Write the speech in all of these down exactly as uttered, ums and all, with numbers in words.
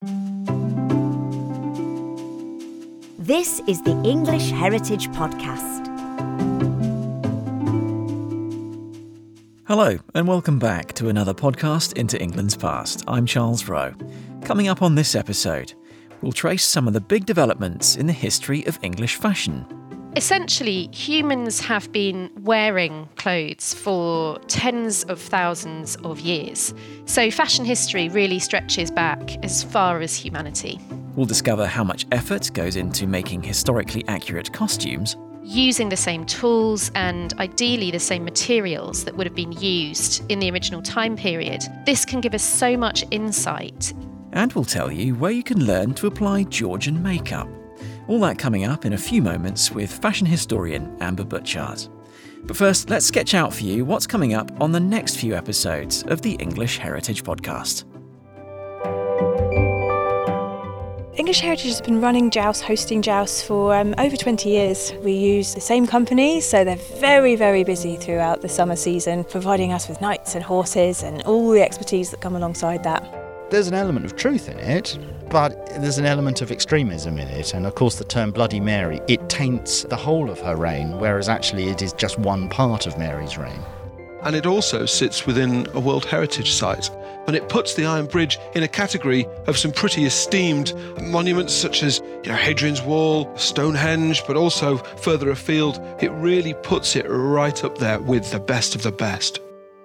This is the English Heritage Podcast. Hello, and welcome back to another podcast into England's past. I'm Charles Rowe. Coming up on this episode, we'll trace some of the big developments in the history of English fashion. Essentially, humans have been wearing clothes for tens of thousands of years. So fashion history really stretches back as far as humanity. We'll discover how much effort goes into making historically accurate costumes, using the same tools and ideally the same materials that would have been used in the original time period. This can give us so much insight. And we'll tell you where you can learn to apply Georgian makeup. All that coming up in a few moments with fashion historian Amber Butchart. But first, let's sketch out for you what's coming up on the next few episodes of the English Heritage Podcast. English Heritage has been running Joust, hosting Joust for um, over twenty years. We use the same company, so they're very, very busy throughout the summer season, providing us with knights and horses and all the expertise that come alongside that. There's an element of truth in it, but there's an element of extremism in it. And of course the term Bloody Mary, it taints the whole of her reign, whereas actually it is just one part of Mary's reign. And it also sits within a World Heritage Site. And it puts the Iron Bridge in a category of some pretty esteemed monuments such as, you know, Hadrian's Wall, Stonehenge, but also further afield. It really puts it right up there with the best of the best.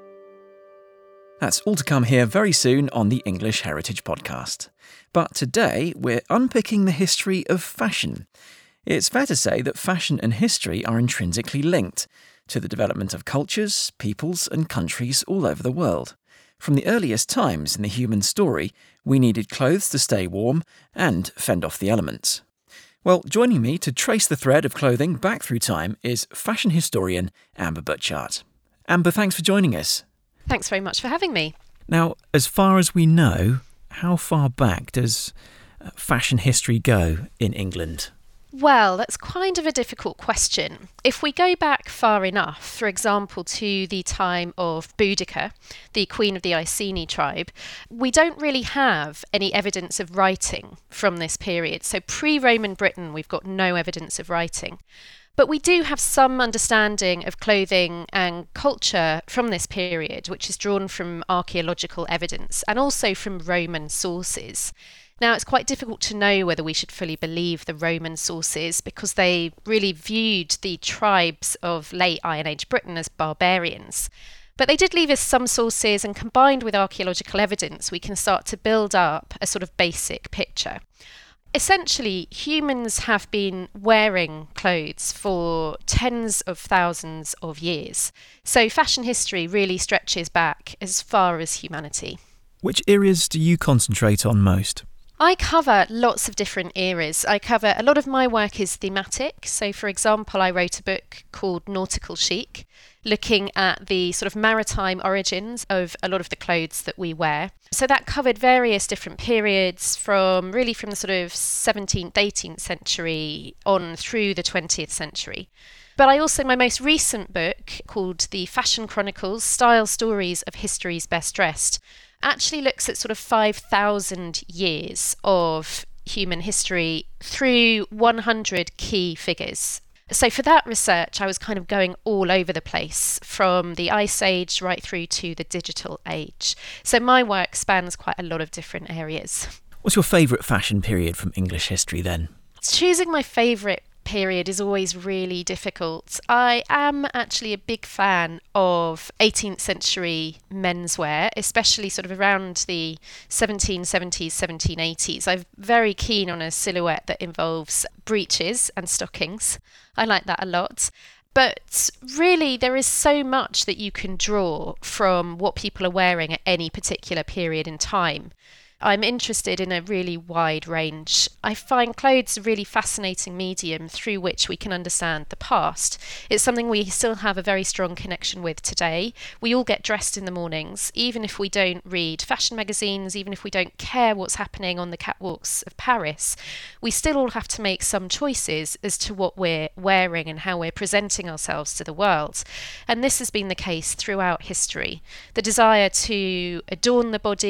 That's all to come here very soon on the English Heritage Podcast. But today we're unpicking the history of fashion. It's fair to say that fashion and history are intrinsically linked to the development of cultures, peoples and countries all over the world. From the earliest times in the human story, we needed clothes to stay warm and fend off the elements. Well, joining me to trace the thread of clothing back through time is fashion historian Amber Butchart. Amber, thanks for joining us. Thanks very much for having me. Now, as far as we know, how far back does fashion history go in England? Well, that's kind of a difficult question. If we go back far enough, for example, to the time of Boudica, the queen of the Iceni tribe, we don't really have any evidence of writing from this period. So pre-Roman Britain, we've got no evidence of writing. But we do have some understanding of clothing and culture from this period, which is drawn from archaeological evidence and also from Roman sources. Now, it's quite difficult to know whether we should fully believe the Roman sources because they really viewed the tribes of late Iron Age Britain as barbarians. But they did leave us some sources, and combined with archaeological evidence, we can start to build up a sort of basic picture. Essentially, humans have been wearing clothes for tens of thousands of years. So fashion history really stretches back as far as humanity. Which areas do you concentrate on most? I cover lots of different eras. I cover, a lot of my work is thematic. So for example, I wrote a book called Nautical Chic, looking at the sort of maritime origins of a lot of the clothes that we wear. So that covered various different periods from really from the sort of seventeenth, eighteenth century on through the twentieth century. But I also, my most recent book called The Fashion Chronicles, Style Stories of History's Best Dressed, actually looks at sort of five thousand years of human history through one hundred key figures. So for that research, I was kind of going all over the place, from the Ice Age right through to the digital age. So my work spans quite a lot of different areas. What's your favourite fashion period from English history then? Choosing my favourite period is always really difficult. I am actually a big fan of eighteenth century menswear, especially sort of around the seventeen seventies, seventeen eighties. I'm very keen on a silhouette that involves breeches and stockings. I like that a lot. But really, there is so much that you can draw from what people are wearing at any particular period in time. I'm interested in a really wide range. I find clothes a really fascinating medium through which we can understand the past. It's something we still have a very strong connection with today. We all get dressed in the mornings, even if we don't read fashion magazines, even if we don't care what's happening on the catwalks of Paris. We still all have to make some choices as to what we're wearing and how we're presenting ourselves to the world. And this has been the case throughout history. The desire to adorn the body,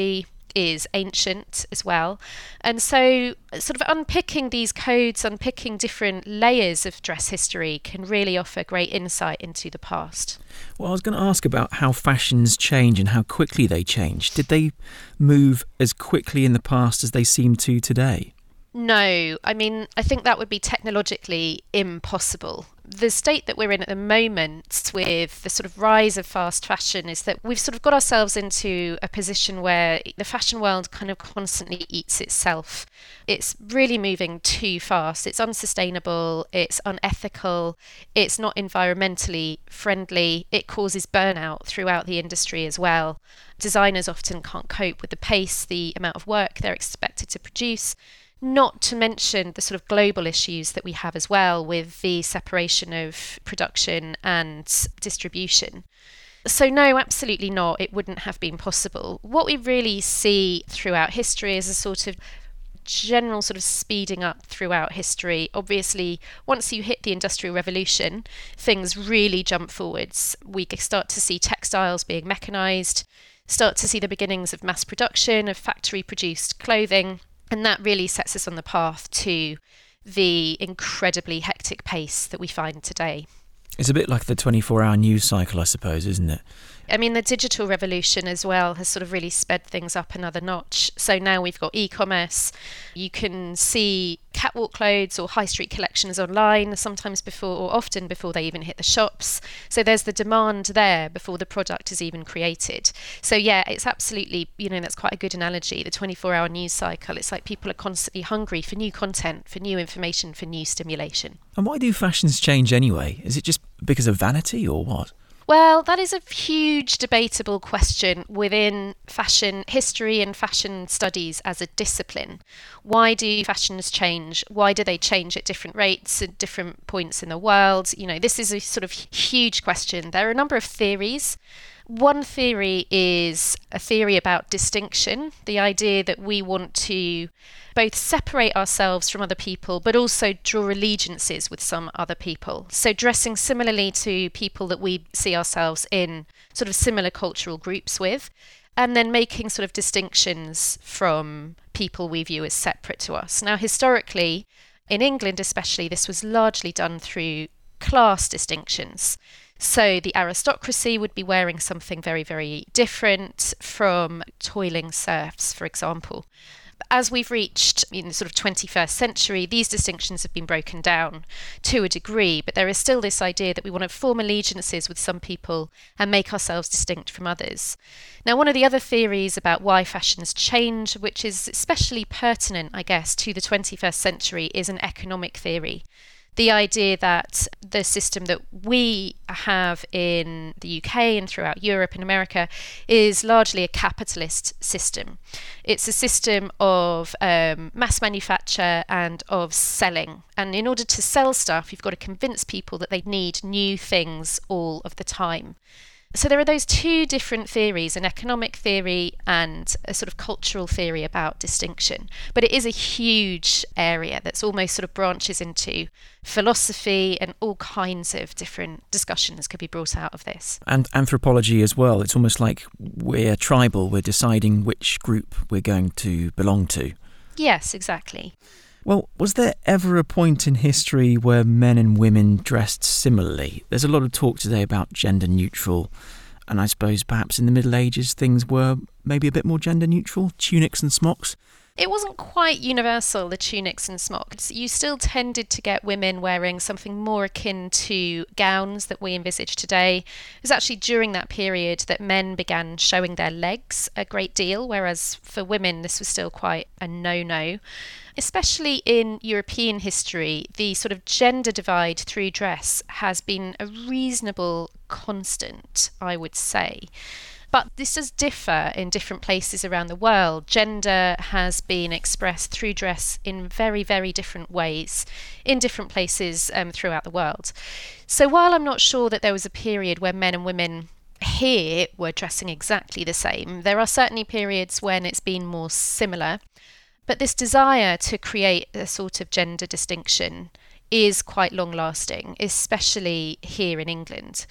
is ancient as well. And so sort of unpicking these codes, unpicking different layers of dress history can really offer great insight into the past. Well, I was going to ask about how fashions change and how quickly they change. Did they move as quickly in the past as they seem to today? No, I mean, I think that would be technologically impossible. The state that we're in at the moment with the sort of rise of fast fashion is that we've sort of got ourselves into a position where the fashion world kind of constantly eats itself. It's really moving too fast. It's unsustainable, it's unethical, it's not environmentally friendly, it causes burnout throughout the industry as well. Designers often can't cope with the pace, the amount of work they're expected to produce. Not to mention the sort of global issues that we have as well with the separation of production and distribution. So no, absolutely not. It wouldn't have been possible. What we really see throughout history is a sort of general sort of speeding up throughout history. Obviously, once you hit the Industrial Revolution, things really jump forwards. We start to see textiles being mechanised, start to see the beginnings of mass production, of factory-produced clothing. And that really sets us on the path to the incredibly hectic pace that we find today. It's a bit like the twenty-four hour news cycle, I suppose, isn't it? I mean, the digital revolution as well has sort of really sped things up another notch. So now we've got e-commerce. You can see catwalk clothes or high street collections online, sometimes before or often before they even hit the shops. So there's the demand there before the product is even created. So yeah, it's absolutely, you know, that's quite a good analogy. The twenty-four hour news cycle, it's like people are constantly hungry for new content, for new information, for new stimulation. And why do fashions change anyway? Is it just because of vanity or what? Well, that is a huge debatable question within fashion history and fashion studies as a discipline. Why do fashions change? Why do they change at different rates at different points in the world? You know, this is a sort of huge question. There are a number of theories. One theory is a theory about distinction, the idea that we want to both separate ourselves from other people, but also draw allegiances with some other people. So dressing similarly to people that we see ourselves in sort of similar cultural groups with, and then making sort of distinctions from people we view as separate to us. Now, historically, in England especially, this was largely done through class distinctions. So the aristocracy would be wearing something very, very different from toiling serfs, for example. As we've reached in the sort of twenty-first century, these distinctions have been broken down to a degree, but there is still this idea that we want to form allegiances with some people and make ourselves distinct from others. Now, one of the other theories about why fashions change, which is especially pertinent, I guess, to the twenty-first century, is an economic theory. The idea that the system that we have in the U K and throughout Europe and America is largely a capitalist system. It's a system of um, mass manufacture and of selling. And in order to sell stuff, you've got to convince people that they need new things all of the time. So there are those two different theories, an economic theory and a sort of cultural theory about distinction. But it is a huge area that's almost sort of branches into philosophy, and all kinds of different discussions could be brought out of this. And anthropology as well. It's almost like we're tribal, we're deciding which group we're going to belong to. Yes, exactly. Well, was there ever a point in history where men and women dressed similarly? There's a lot of talk today about gender neutral, and I suppose perhaps in the Middle Ages things were maybe a bit more gender neutral, tunics and smocks. It wasn't quite universal, the tunics and smocks. You still tended to get women wearing something more akin to gowns that we envisage today. It was actually during that period that men began showing their legs a great deal, whereas for women this was still quite a no-no. Especially in European history, the sort of gender divide through dress has been a reasonable constant, I would say. But this does differ in different places around the world. Gender has been expressed through dress in very, very different ways in different places um, throughout the world. So while I'm not sure that there was a period where men and women here were dressing exactly the same, there are certainly periods when it's been more similar. But this desire to create a sort of gender distinction is quite long-lasting, especially here in England.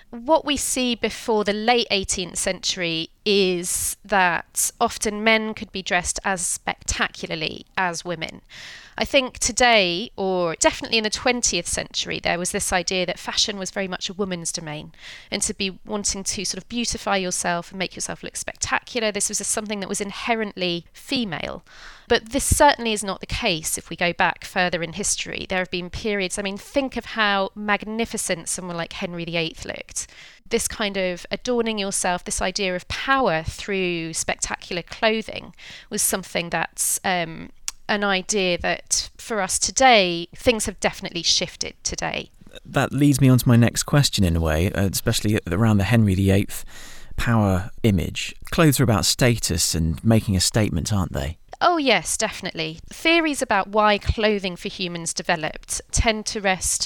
what we see before the late eighteenth century is that often men could be dressed as spectacularly as women. I think today, or definitely in the twentieth century, there was this idea that fashion was very much a woman's domain, and to be wanting to sort of beautify yourself and make yourself look spectacular, this was something that was inherently female. But this certainly is not the case if we go back further in history. There have been periods, I mean, think of how magnificent someone like Henry the Eighth looked. This kind of adorning yourself, this idea of power through spectacular clothing was something that's um, an idea that for us today, things have definitely shifted today. That leads me on to my next question in a way, especially around the Henry the Eighth power image. Clothes are about status and making a statement, aren't they? Oh yes, definitely. Theories about why clothing for humans developed tend to rest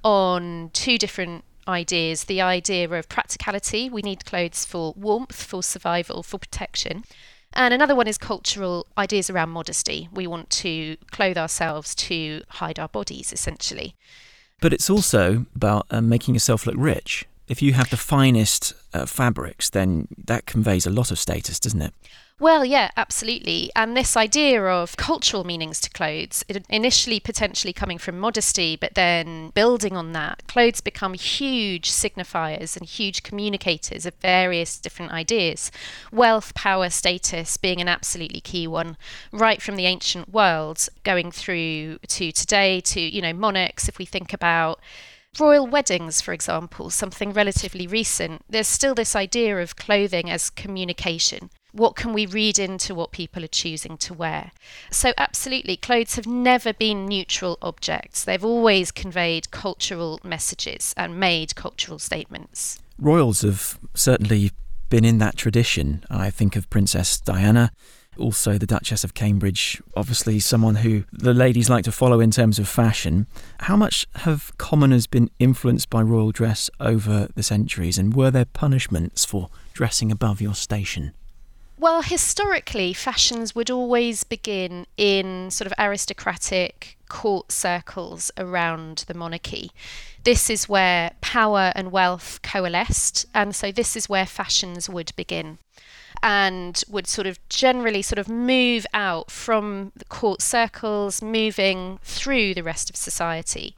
on two different ideas. The idea of practicality, we need clothes for warmth, for survival, for protection. And another one is cultural ideas around modesty. We want to clothe ourselves to hide our bodies, essentially. But it's also about uh, making yourself look rich. If you have the finest uh, fabrics, then that conveys a lot of status, doesn't it? Well, yeah, absolutely. And this idea of cultural meanings to clothes, it initially potentially coming from modesty, but then building on that, clothes become huge signifiers and huge communicators of various different ideas. Wealth, power, status being an absolutely key one, right from the ancient world, going through to today, to, you know, monarchs. If we think about royal weddings, for example, something relatively recent, there's still this idea of clothing as communication. What can we read into what people are choosing to wear? So absolutely, clothes have never been neutral objects. They've always conveyed cultural messages and made cultural statements. Royals have certainly been in that tradition. I think of Princess Diana, also the Duchess of Cambridge, obviously someone who the ladies like to follow in terms of fashion. How much have commoners been influenced by royal dress over the centuries, and were there punishments for dressing above your station? Well, historically, fashions would always begin in sort of aristocratic court circles around the monarchy. This is where power and wealth coalesced, and so this is where fashions would begin and would sort of generally sort of move out from the court circles, moving through the rest of society.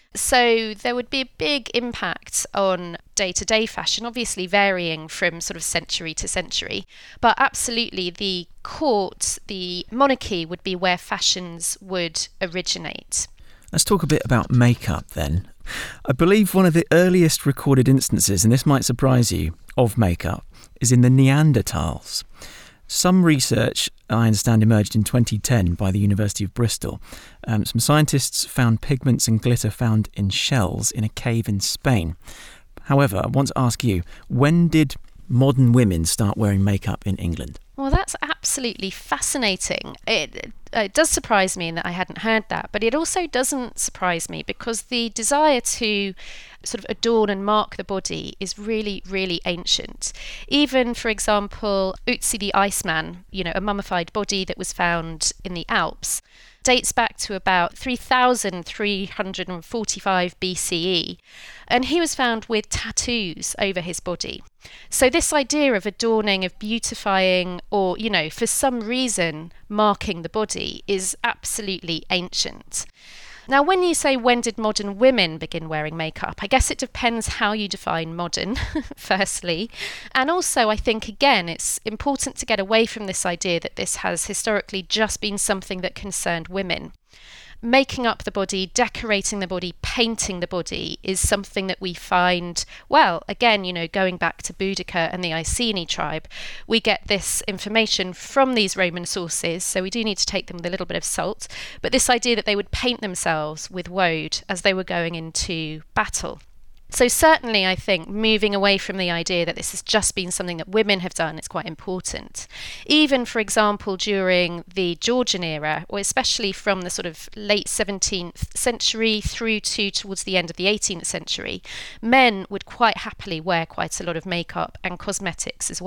So there would be a big impact on day-to-day fashion, obviously varying from sort of century to century. But absolutely, the court, the monarchy would be where fashions would originate. Let's talk a bit about makeup then. I believe one of the earliest recorded instances, and this might surprise you, of makeup is in the Neanderthals. Some research, I understand, emerged in twenty ten by the University of Bristol. Um, some scientists found pigments and glitter found in shells in a cave in Spain. However, I want to ask you, when did modern women start wearing makeup in England? Well, that's absolutely fascinating. It, it does surprise me in that I hadn't heard that, but it also doesn't surprise me because the desire to sort of adorn and mark the body is really, really ancient. Even, for example, Ötzi the Iceman, you know, a mummified body that was found in the Alps, dates back to about three thousand three hundred forty-five B C E, and he was found with tattoos over his body. So this idea of adorning, of beautifying, or, you know, for some reason marking the body is absolutely ancient. Now, when you say when did modern women begin wearing makeup, I guess it depends how you define modern, firstly. And also, I think, again, it's important to get away from this idea that this has historically just been something that concerned women. Making up the body, decorating the body, painting the body is something that we find, well, again, you know, going back to Boudica and the Iceni tribe, we get this information from these Roman sources, so we do need to take them with a little bit of salt, but this idea that they would paint themselves with woad as they were going into battle. So certainly, I think, moving away from the idea that this has just been something that women have done is quite important. Even, for example, during the Georgian era, or especially from the sort of late seventeenth century through to towards the end of the eighteenth century, men would quite happily wear quite a lot of makeup and cosmetics as well.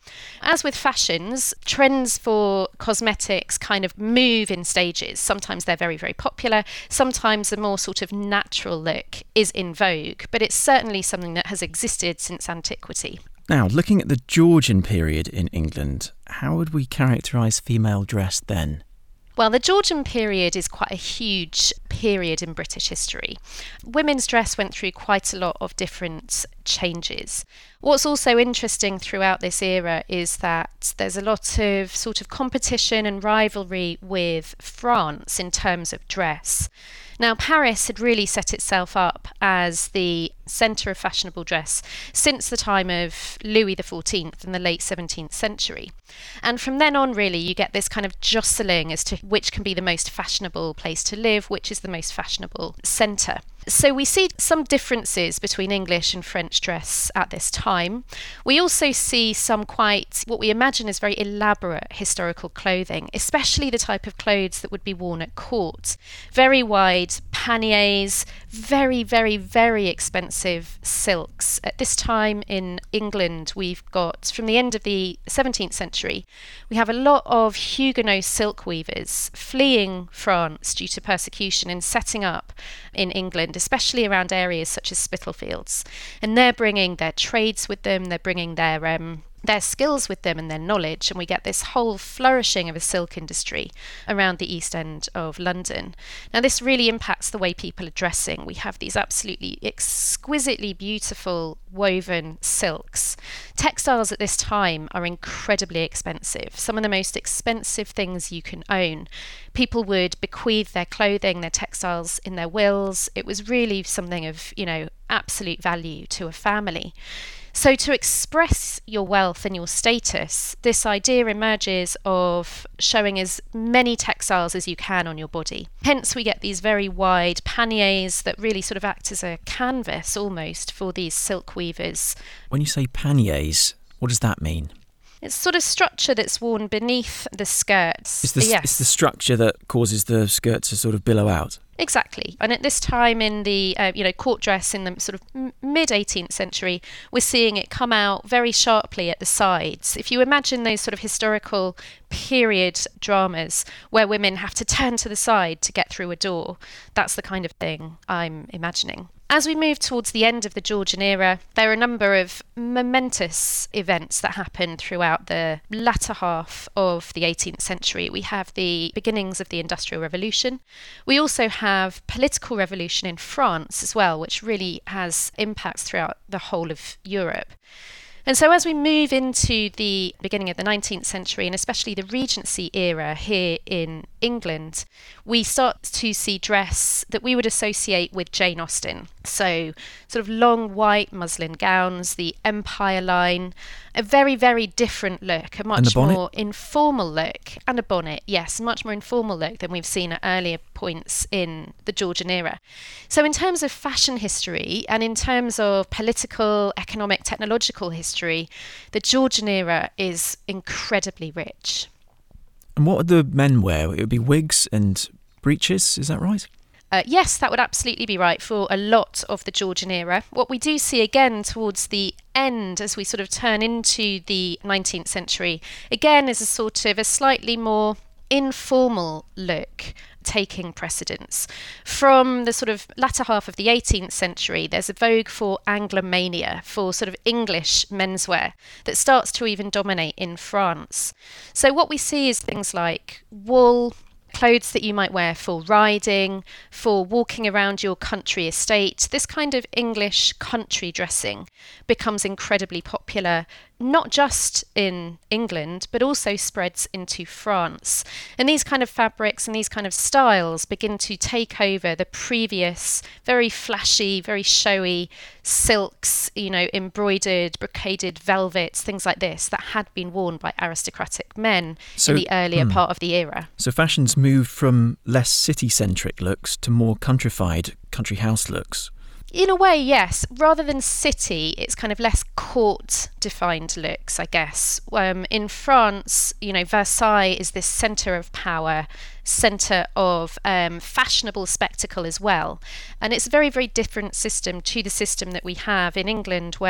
As with fashions, trends for cosmetics kind of move in stages. Sometimes they're very, very popular. Sometimes a more sort of natural look is in vogue, but it's certainly something that has existed since antiquity. Now, looking at the Georgian period in England, how would we characterise female dress then? Well, the Georgian period is quite a huge period in British history. Women's dress went through quite a lot of different changes. What's also interesting throughout this era is that there's a lot of sort of competition and rivalry with France in terms of dress. Now, Paris had really set itself up as the centre of fashionable dress since the time of Louis the fourteenth in the late seventeenth century. And from then on, really, you get this kind of jostling as to which can be the most fashionable place to live, which is the most fashionable centre. So we see some differences between English and French dress at this time. We also see some quite, what we imagine is very elaborate historical clothing, especially the type of clothes that would be worn at court. Very wide panniers, very, very, very expensive silks. At this time in England, we've got, from the end of the seventeenth century, we have a lot of Huguenot silk weavers fleeing France due to persecution and setting up in England, especially around areas such as Spitalfields. And they're bringing their trades with them, they're bringing their um, their skills with them and their knowledge, and we get this whole flourishing of a silk industry around the East End of London. Now, this really impacts the way people are dressing. We have these absolutely exquisitely beautiful woven silks. Textiles at this time are incredibly expensive, some of the most expensive things you can own. People would bequeath their clothing, their textiles in their wills. It was really something of, you know, absolute value to a family. So to express your wealth and your status, this idea emerges of showing as many textiles as you can on your body. Hence we get these very wide panniers that really sort of act as a canvas almost for these silk weavers. When you say panniers, what does that mean? It's sort of structure that's worn beneath the skirts. It's the, yes. it's the structure that causes the skirt to sort of billow out. Exactly. And at this time in the uh, you know court dress in the sort of m- mid-eighteenth century, we're seeing it come out very sharply at the sides. If you imagine those sort of historical period dramas where women have to turn to the side to get through a door, that's the kind of thing I'm imagining. As we move towards the end of the Georgian era, there are a number of momentous events that happen throughout the latter half of the eighteenth century. We have the beginnings of the Industrial Revolution. We also have political revolution in France as well, which really has impacts throughout the whole of Europe. And so as we move into the beginning of the nineteenth century, and especially the Regency era here in England, we start to see dress that we would associate with Jane Austen. So sort of long white muslin gowns, the Empire line, a very, very different look, a much more informal look, and a bonnet, yes, much more informal look than we've seen at earlier points in the Georgian era. So in terms of fashion history and in terms of political, economic, technological history, the Georgian era is incredibly rich. And what would the men wear? It would be wigs and breeches, is that right? Uh, yes, that would absolutely be right for a lot of the Georgian era. What we do see again towards the end, as we sort of turn into the nineteenth century, again is a sort of a slightly more informal look taking precedence. From the sort of latter half of the eighteenth century, there's a vogue for Anglomania, for sort of English menswear that starts to even dominate in France. So what we see is things like wool, clothes that you might wear for riding, for walking around your country estate. This kind of English country dressing becomes incredibly popular, not just in England, but also spreads into France. And these kind of fabrics and these kind of styles begin to take over the previous very flashy, very showy silks, you know, embroidered, brocaded velvets, things like this, that had been worn by aristocratic men so, in the earlier hmm. part of the era. So fashion's moved from less city-centric looks to more countrified, country house looks. In a way, yes. Rather than city, it's kind of less court-defined looks, I guess. Um, in France, you know, Versailles is this centre of power, centre of um, fashionable spectacle as well. And it's a very, very different system to the system that we have in England, where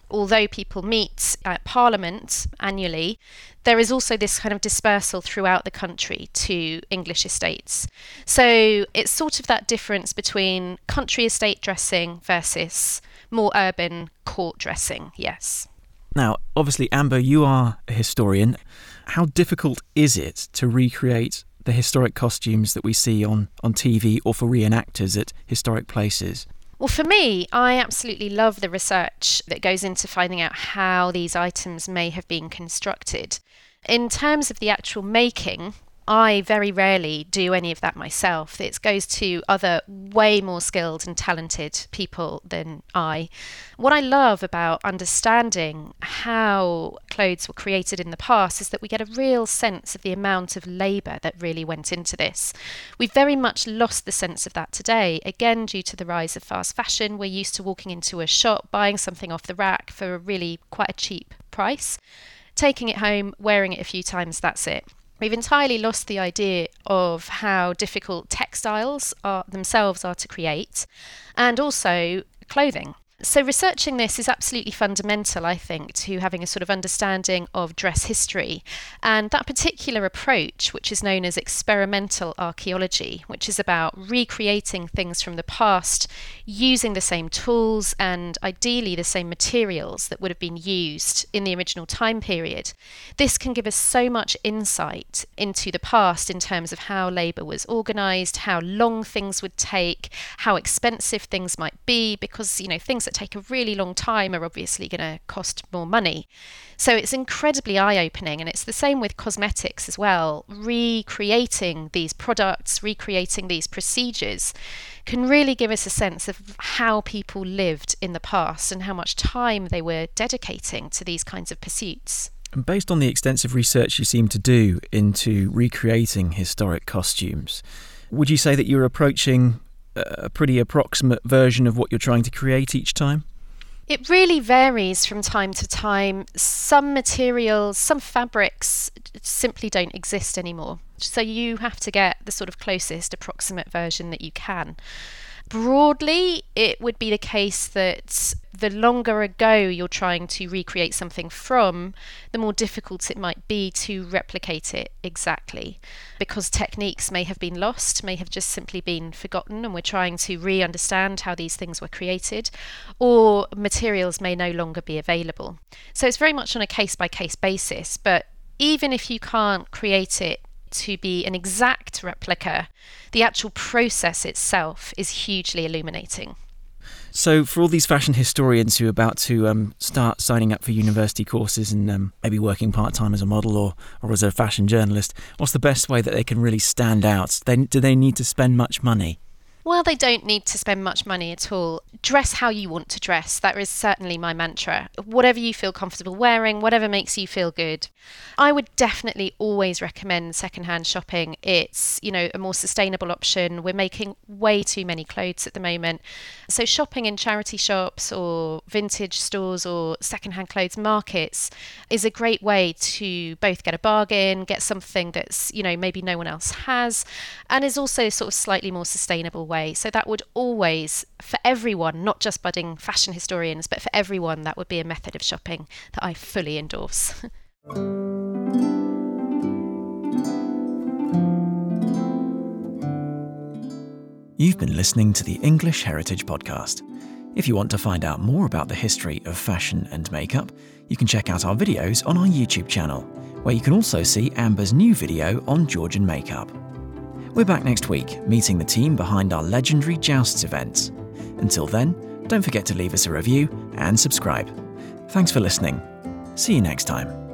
although people meet at Parliament annually, there is also this kind of dispersal throughout the country to English estates. So it's sort of that difference between country estate dressing versus more urban court dressing, yes. Now, obviously, Amber, you are a historian. How difficult is it to recreate the historic costumes that we see on, on T V or for reenactors at historic places? Well, for me, I absolutely love the research that goes into finding out how these items may have been constructed. In terms of the actual making, I very rarely do any of that myself. It goes to other way more skilled and talented people than I. What I love about understanding how clothes were created in the past is that we get a real sense of the amount of labour that really went into this. We've very much lost the sense of that today, again due to the rise of fast fashion. We're used to walking into a shop, buying something off the rack for a really quite a cheap price, taking it home, wearing it a few times, that's it. We've entirely lost the idea of how difficult textiles are themselves are to create, and also clothing. So researching this is absolutely fundamental, I think, to having a sort of understanding of dress history. And that particular approach, which is known as experimental archaeology, which is about recreating things from the past, using the same tools and ideally the same materials that would have been used in the original time period. This can give us so much insight into the past in terms of how labour was organised, how long things would take, how expensive things might be, because, you know, things that take a really long time are obviously going to cost more money. So it's incredibly eye-opening, and it's the same with cosmetics as well. Recreating these products, recreating these procedures can really give us a sense of how people lived in the past and how much time they were dedicating to these kinds of pursuits. And based on the extensive research you seem to do into recreating historic costumes, would you say that you're approaching a pretty approximate version of what you're trying to create each time? It really varies from time to time. Some materials, some fabrics simply don't exist anymore. So you have to get the sort of closest approximate version that you can. Broadly, it would be the case that the longer ago you're trying to recreate something from, the more difficult it might be to replicate it exactly, because techniques may have been lost, may have just simply been forgotten, and we're trying to re-understand how these things were created, or materials may no longer be available. So it's very much on a case-by-case basis, but even if you can't create it to be an exact replica, the actual process itself is hugely illuminating. So for all these fashion historians who are about to um, start signing up for university courses and um, maybe working part-time as a model or, or as a fashion journalist, what's the best way that they can really stand out? They, do they need to spend much money? Well, they don't need to spend much money at all. Dress how you want to dress. That is certainly my mantra. Whatever you feel comfortable wearing, whatever makes you feel good. I would definitely always recommend secondhand shopping. It's, you know, a more sustainable option. We're making way too many clothes at the moment. So shopping in charity shops or vintage stores or secondhand clothes markets is a great way to both get a bargain, get something that's, you know, maybe no one else has, and is also sort of slightly more sustainable way. So that would always, for everyone, not just budding fashion historians, but for everyone, that would be a method of shopping that I fully endorse. You've been listening to the English Heritage Podcast. If you want to find out more about the history of fashion and makeup, you can check out our videos on our YouTube channel, where you can also see Amber's new video on Georgian makeup. We're back next week, meeting the team behind our legendary Jousts events. Until then, don't forget to leave us a review and subscribe. Thanks for listening. See you next time.